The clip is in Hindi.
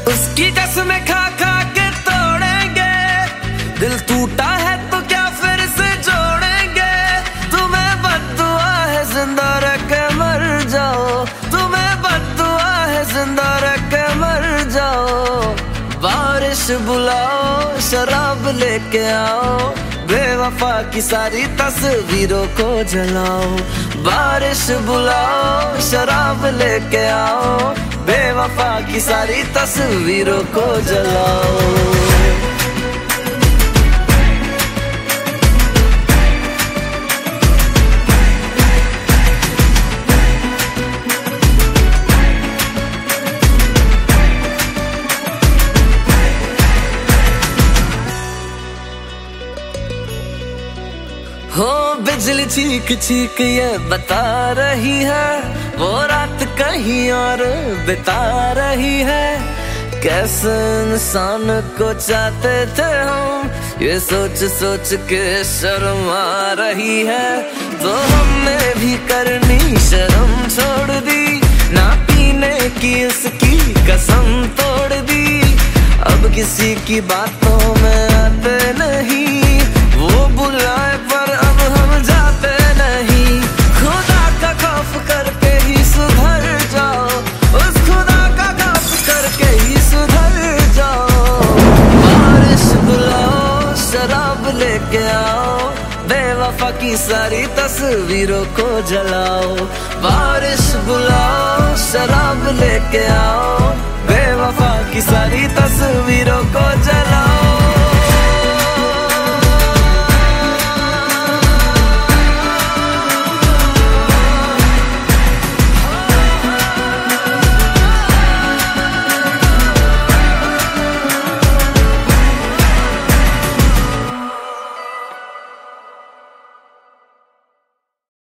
उसकी कसमें खा खा के तोड़ेंगे, दिल टूटा है तो क्या फिर से जोड़ेंगे। तुम्हें बद्दुआ है जिंदा रह के मर जाओ, तुम्हें बद्दुआ है जिंदा रह के मर जाओ। बारिश बुलाओ शराब लेके आओ, बेवफा की सारी तस्वीरों को जलाओ। बारिश बुलाओ शराब लेके आओ, बेवफा की सारी तस्वीरों को जलाओ। हो बिजली चीख चीख ये बता रही है, वो रात कहीं और बिता रही है। कैसे इंसान को चाहते थे हम, ये सोच सोच के शर्म आ रही है। तो हमने भी करनी शर्म छोड़ दी, ना पीने की उसकी कसम तोड़ दी। अब किसी की बातों में आते नहीं, वो बुलाए पर अब हम जाते नहीं। खुदा का खौफ करके ही सुधर जाओ, उस खुदा का खौफ करके ही सुधर जाओ। बारिश बुलाओ शराब लेके आओ, बेवफा की सारी तस्वीरों को जलाओ। बारिश बुलाओ शराब लेके आओ, बेवफा की सारी तस्वीरों को